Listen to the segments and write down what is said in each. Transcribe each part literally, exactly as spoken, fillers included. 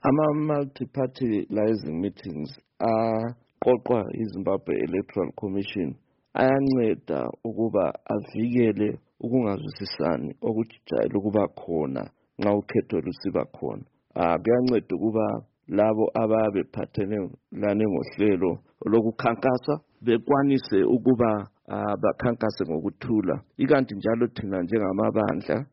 Ama-multi-party-lizing meetings aqoqwa iZimbabwe Electoral Commission ayanceda ukuba avikele ukungazwisisani okujayele ukuba khona nxa ukhetho lusiba khona. Ah kuyanceda ukuba labo ababe phathene lane ngohlelo lokukhankasa bekwanise ukuba bakhankase ngokuthula. Ikanti njalo thina njengamabandla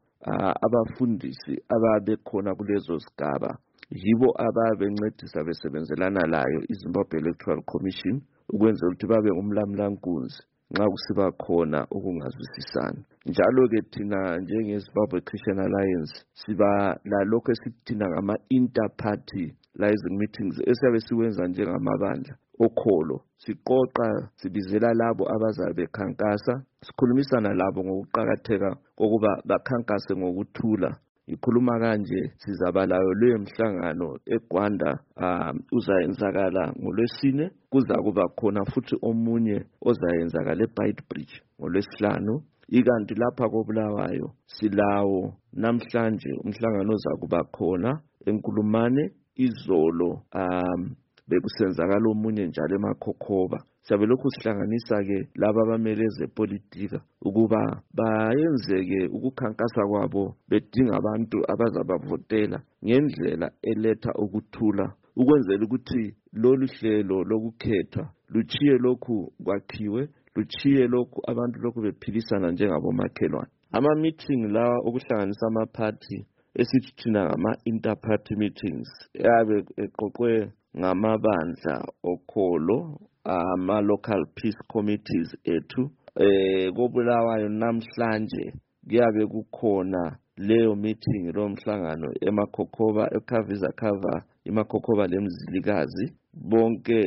abafundisi ababe khona kulezo zigaba yibo ababencedisa besebenzelana layo iZimbabwe Electoral Commission ukwenza ukuthi babe umlamlankunzi nxa kusiba khona ukungazwisisani. Njalo ke thina njengeZimbabwe Christian Alliance siba lalokho esithina ngama inter-party lizing meetings esiyabe siwenza njengamabandla okholo. Siqoqa sibizela labo abazabe bekhankasa, sikhulumisana labo ngokuqakatheka kokuba bakhankase ngokuthula. Ikhuluma kanje sizaba layo leyo mhlangano eGwanda um uzayenzakala ngoLwesine, kuza kuba khona futhi omunye ozayenzakala eBeitbridge ngoLwesihlanu. Ikanti lapha koBulawayo silawo namhlanje umhlangano ozakuba khona eNkulumane. Izolo um bekusenzakala omunye njalo eMakhokhoba. Siyabe lokhu sihlanganisa ke laba abamele zepolitika ukuba bayenzeke ukukhankasa kwabo bedinga abantu abazabavotela ngendlela eletha ukuthula, ukwenzela ukuthi lolu hlelo lokukhetha luchiye lokhu kwakhiwe, luchiye lokhu abantu lokhu bephilisana njengabomakhelwane. Ama meeting lawa okuhlanganisa ama-party esithi thina ngama inter-party meetings yabe eqoqwe ngamabandla okholo, ama-local peace committees ethu. Eh koBulawayo namhlanje kuyabe kukhona leyo meeting lo mhlangano eMakhokhoba eKhaviza Khava, iMakhokhoba leMzilikazi. Bonke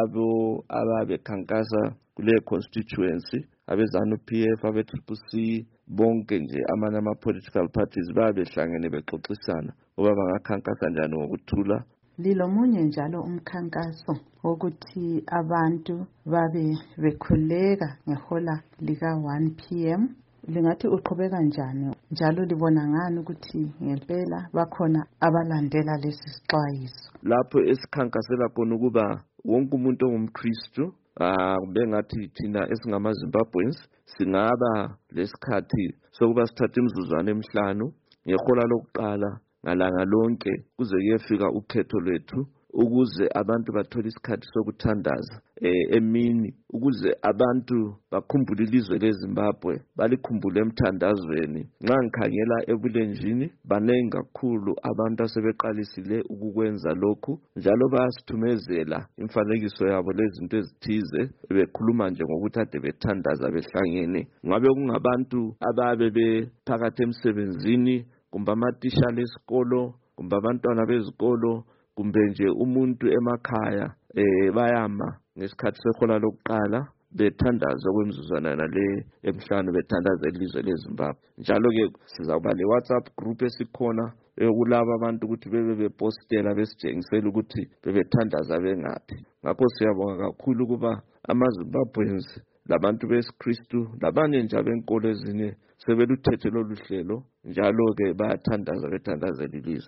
abo ababe khankasa kule constituency, abezanu P F, abe-Triple C, bonke nje amanye ama-political parties babehlangene bexoxisana ukuba bangakhankasa njani ngokuthula. Lilomunye njalo umkhankaso wokuthi abantu babe bekhuleka ngehola lika one P M. Lingathi uqhubeka njani njalo libona ngani ukuthi ngempela bakhona abalandela lesi sixwayiso? Lapho esikhankasela khona ukuba wonke umuntu ongumKristu ah bengathi thina esingamaZimbabweans singaba lesikhathi sokuba sithathe imizuzwana emihlanu ngehola lokuqala ngalanga lonke kuze kuyefika ukhetho lwethu, ukuze abantu bathole isikhathi sokuthandaza eh emini, ukuze abantu bakhumbule ilizwe leZimbabwe, balikhumbule emthandazweni. Nxa ngikhangela ebulenjini banengi kakhulu abantu asebeqalisile ukukwenza lokhu, njalo bayasithumezela imfanekiso yabo lezinto ezithize bekhuluma nje ngokuthi ade bethandaza behlangene. Ngabe kungabantu ababe bephakathi emsebenzini, kumbe amatishana esikolo, kumbe abantwana bezikolo, kumbe nje umuntu emakhaya eh bayama ngesikhathi sehola lokuqala bethandaza kwemizuzwana nale emhlanu bethandaza ilizwe leZimbabwe. Njalo ke sizakuba le WhatsApp group esikhona kulabo abantu ukuthi bebe bepostela besitshengisela ukuthi bebethandaza bengaphi. Ngakho siyabonga kakhulu kuba amaZimbabweans labantu besikristu labanye nje abenkolo ezinye sebeluthethe lolu hlelo, njalo ke bayathandaza bethandazela ilizwe.